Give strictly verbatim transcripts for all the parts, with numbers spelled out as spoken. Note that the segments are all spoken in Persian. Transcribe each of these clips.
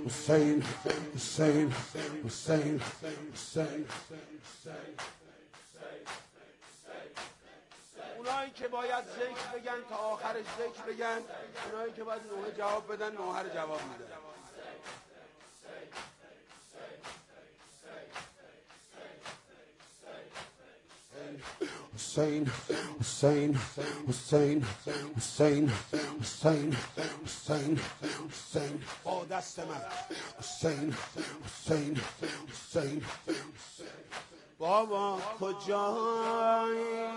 حسین حسین حسین حسین. اونایی که باید ذکر بگن تا آخرش ذکر بگن، اونایی که باید نوحه جواب بدن نوحه رو جواب میدن. حسین حسین حسین حسین حسین حسین حسین با دست من حسین حسین حسین. بابا کجایی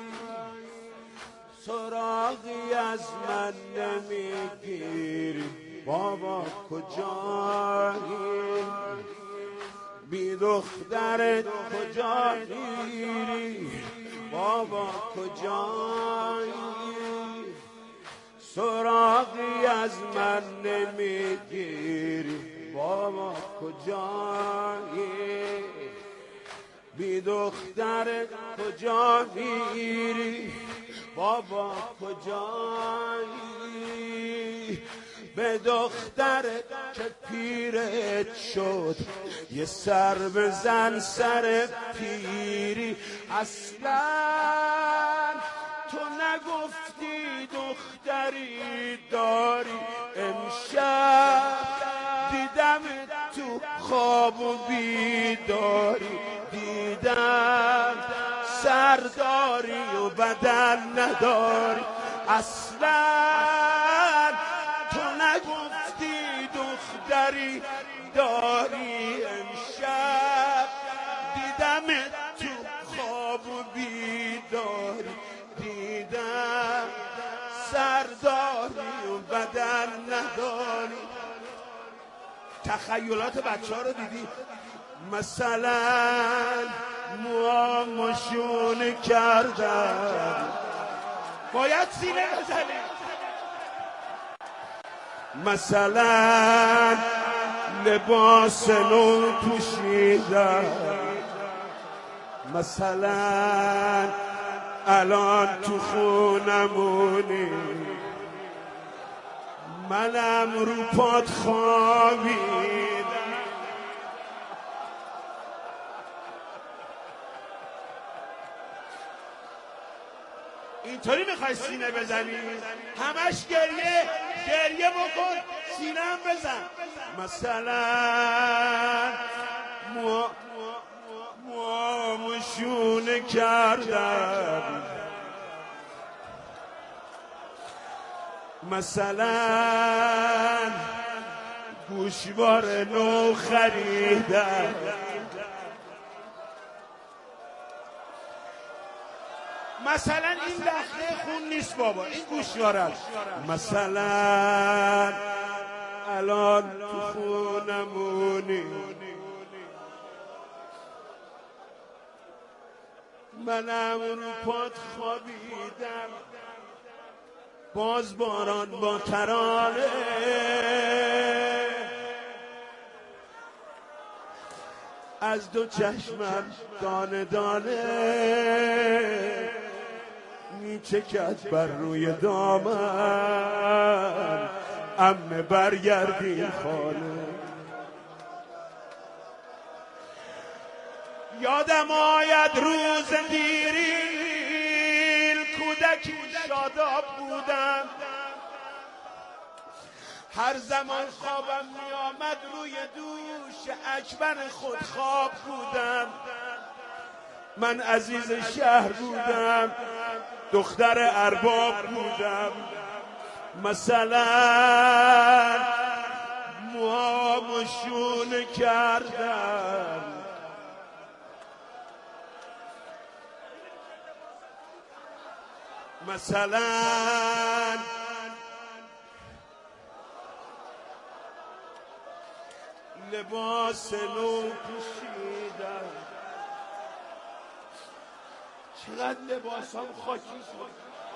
سراغی از من نمیگیری، بابا کجایی بی دخترت کجا میری، بابا کجایی سراغی از من نمیگیری، بابا کجایی بی دخترت کجا میری، بابا کجایی به دخترت که پیرت شد یه سر بزن سر پیری. اصلا تو نگفتی دختری داری، امشب دیدم تو خواب و بیداری، دیدم سرداری و بدن نداری. اصلا تو نگفتی دختری داری، امشب دیدم تو خواب و بیداری، دیدم سرداری و بدن نداری. تخیلات بچه ها رو دیدی؟ مثلا موامشون کردن، باید سینه بزنی. مثلا لباس نو پوشیدن، مثلا الان تو خونمونی، منم رو پات خوابیدم. اینطوری میخوای سینه بزنی؟ همش گریه گریه بکن، سینه هم بزن. مثلا مو موامشونه کردم، مثلا گوشوار نو خریدم، مثلا این لخته خون نیست بابا، این گوشوار است. مثلا الان تو خونمونی، منم رو پات خوابیدم، باز باران با ترانه از دو چشمم دانه دانه میچکد بر روی دامن، عمه برگردیم خانه. یادم آید روز دیرین، کودکی شاداب بودم، هر زمان خوابم می آمد روی دوش اکبر خود خواب بودم. من عزیز شهر بودم، دختر ارباب بودم، مثلا موامشون کردم، مثلا لباس نو پوشیدم. چقدر لباسام خاکی شد.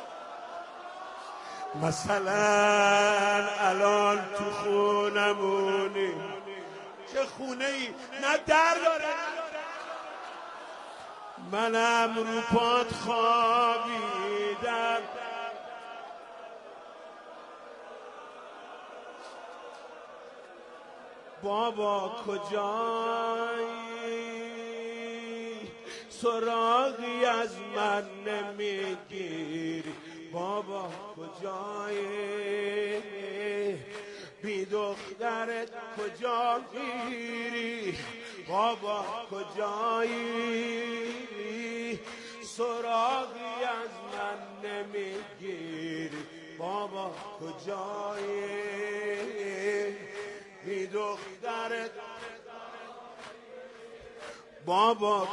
مثلا الان تو خونمونی، چه خونه ای نه در داره، منم رو پات خوابیدم، بابا کجایی سراغی از من نمیگیری بابا کجایی بی دخترت کجا گیری بابا کجایی سراغی از من نمیگیری بابا کجایی بی دخترت بابا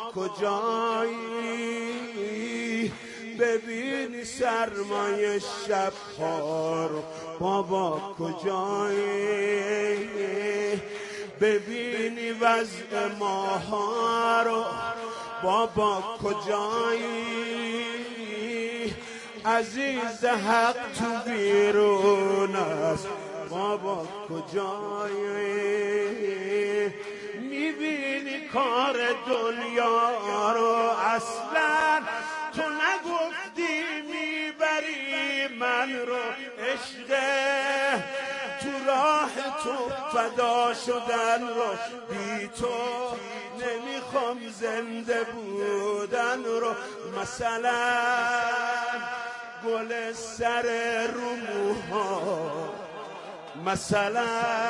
کجایی ببینی سرمایه شب ها رو بابا کجایی ببینی وضع ماها رو بابا کجایی عزیز حق تو بیرون است بابا کجایی میبینی کار دنیا رو اصلا تو نگفتی میبری من رو عشق تو راه تو فدا شدن رو بی تو نمیخوام زنده بودن رو مثلا گل سر رو موها مثلا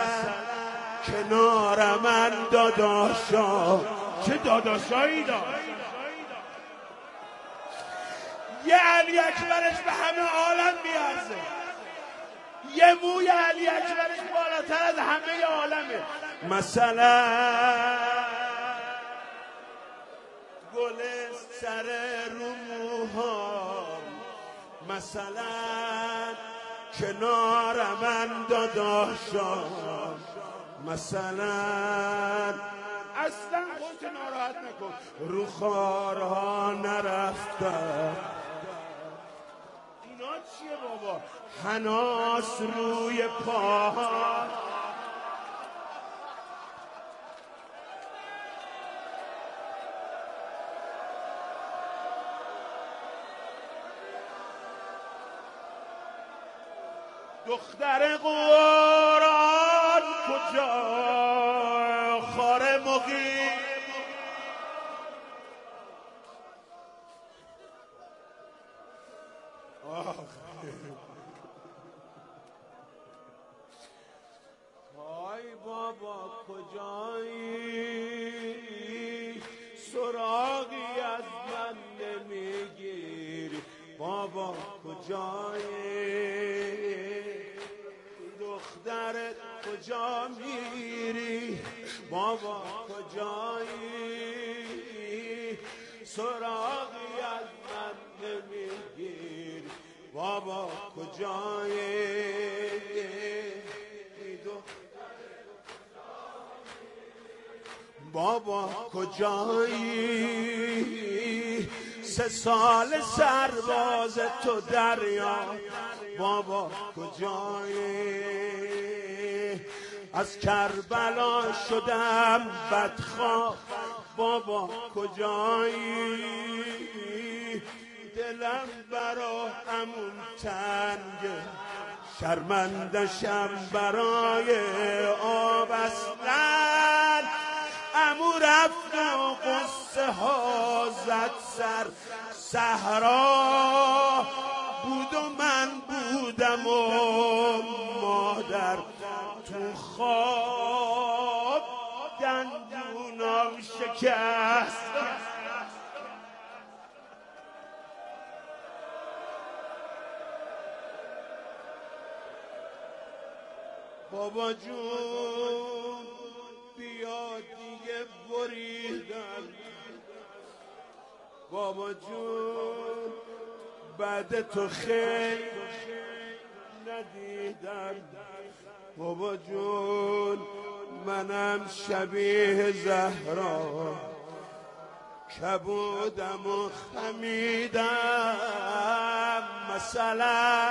کنار من داداشا چه داداشایی داشت یه علی اکبرش به همه عالم میارزه یه موی علی اکبرش بالاتر از همه عالمه مثلا گل سر رو موها مثلا کنار من داداشم مثلا اصلا خودت ناراحت نکن رو خارها نرفتم اینا چیه بابا هناس روی پاها دختر قرآن کجا خار مقیم های بابا کجایی سراغی از من نمیگیری بابا کجایی دخترت کجا میری بابا کجایی سراغی از من نمیگیری بابا کجایی بابا کجایی سه سال سرباز تو دریا بابا کجایی از کربلا شدم بدخواه بابا کجایی دلم برا همون تنگه شرمندشم برای آب اصلن امو رفت و قصه ها زد سر صحرا بود و من بودم و مادر تو خواب دندونام شکست بابا جون بیا دیگه بریدن بابا جون بعد تو خیلی ندیدم بابا جون منم شبیه زهرا کبودم و خمیدم مثلا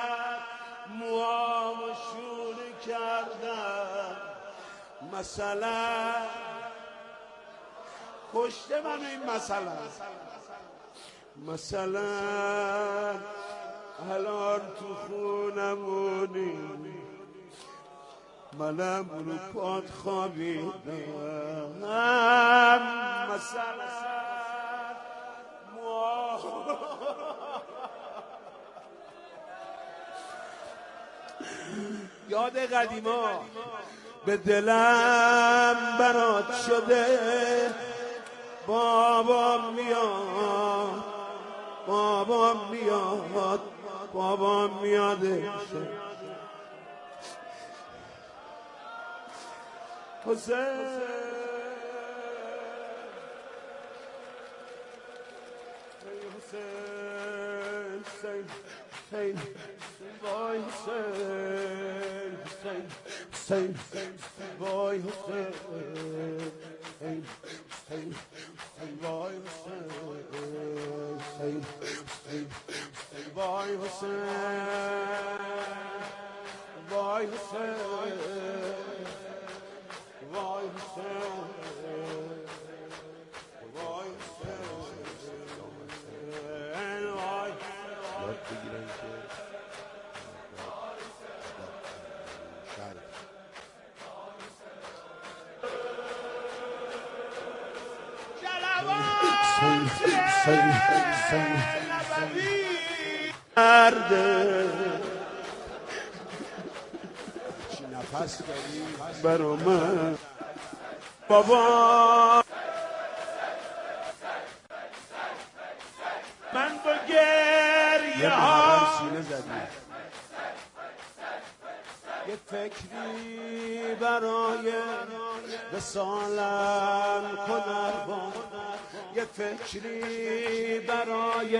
موامو شوری کردم مثلا کشته من این مثلا مثلا الان تو خونمونی منم رو پات خوابیدم مثلا یاد قدیما به دلم برات شده بابام میاد بابام میاد بابام میاده حسین حسین حسین حسین وای حسین حسین حسین وای حسین حسین حسین وای حسین حسین حسین وای حسین وای حسین وای حسین وای حسین وای یاد بگیرن که شرف حسین حسین حسین مرده چی نفس داری برا من بابا من با گریه ها سینه زدی یه فکری برای وصالم کن با یه فکری برای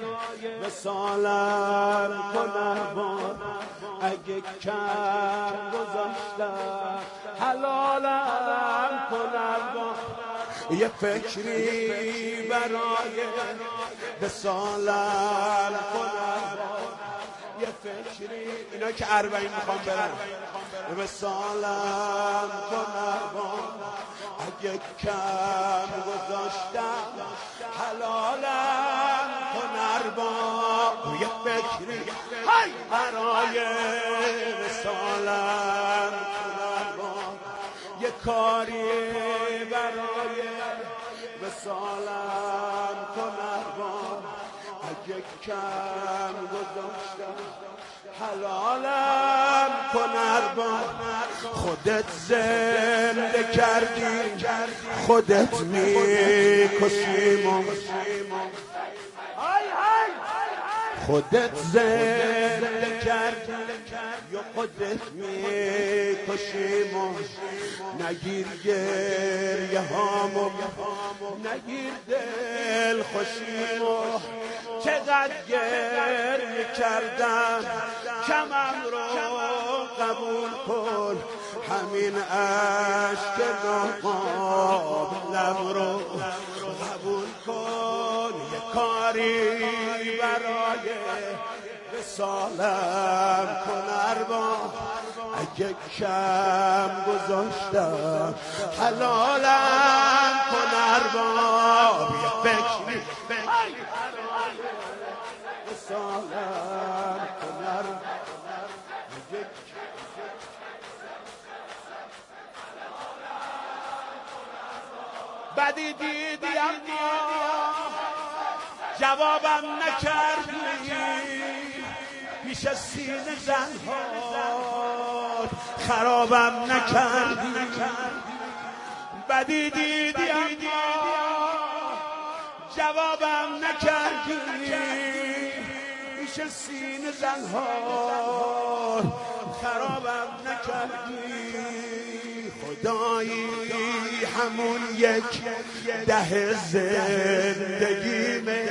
وصالم کن با اگه کم گذاشتم حلالم کن با یه فکری برای وصالم کن با یه فکری اینا که اربعین میخوام برن به سالم کنم اگه کم گذاشتم حلالم کن با یه فکری برای به سالم کنم با یه کاری برای به سالم کنم با اگه کم گذاشتم حلالم کن ارباب خودت زنده کردی خودت میکشی خودت زنده کردی یا خودت میکشی نگیر گریه هامو نگیر دل خوشیمو چقدر گریه کردم کمم رو قبول کن همین عشق ناقابلم رو قبول کن یه کاری برای وصالم کن ارباب اگه کم گذاشتم حلالم کن ارباب یه فکری وصالم کن ارباب بدی دیدی اما جوابم نکردی پیش سینه زنها خرابم نکردی بدی دیدی اما جوابم نکردی پیش سینه زنها خرابم نکردی خدایی همون یک ده زندگیمه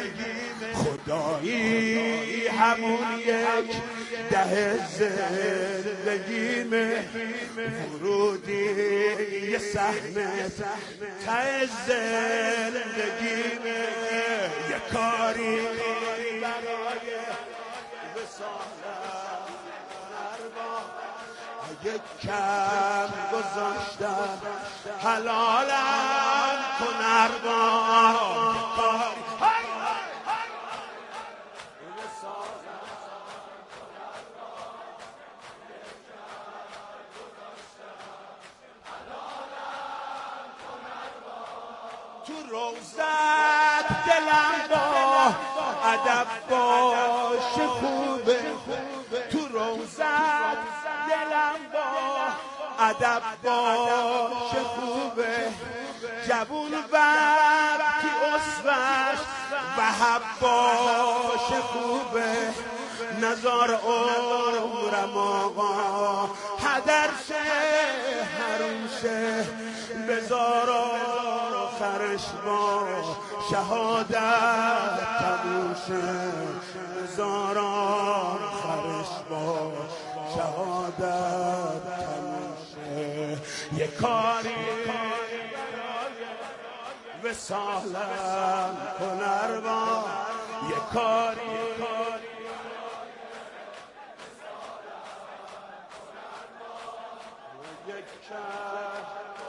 خدایی همون یک ده زندگیمه ورودی یه صحنه ته زندگیمه یه کاری برای وصالم اگه کم گذاشتم حلالم کن ارباب تو روزت دلم با ادب باشه خوبه، تو روزت دلم با ادب باشه خوبه، جوون وقتی اصفش وحب باشه خوبه، نزار عمرم آقا هدر شه حروم شه، بزار آخرش با شهادت تموم شه، بزار آخرش با شهادت تموم شه، یه کاری وصالم کن ارباب، یه کاری یک کرد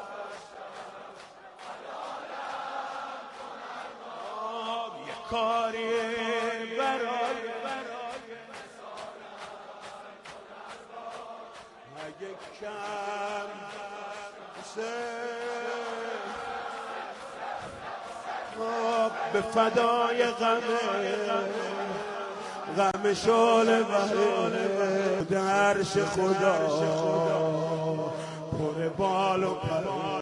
یه کاری برای اگه کم به فدای غم غم شعله بهره، درش خدا پر بال و پر